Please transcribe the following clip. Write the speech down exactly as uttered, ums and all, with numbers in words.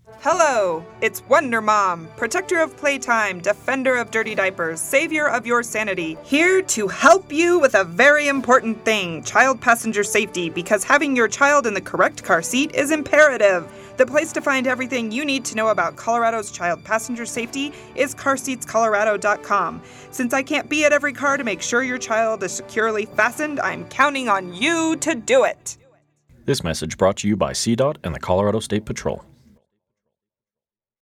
Hello, it's Wonder Mom, protector of playtime, defender of dirty diapers, savior of your sanity, here to help you with a very important thing, child passenger safety, because having your child in the correct car seat is imperative. The place to find everything you need to know about Colorado's child passenger safety is car seats colorado dot com. Since I can't be at every car to make sure your child is securely fastened, I'm counting on you to do it. This message brought to you by C DOT and the Colorado State Patrol.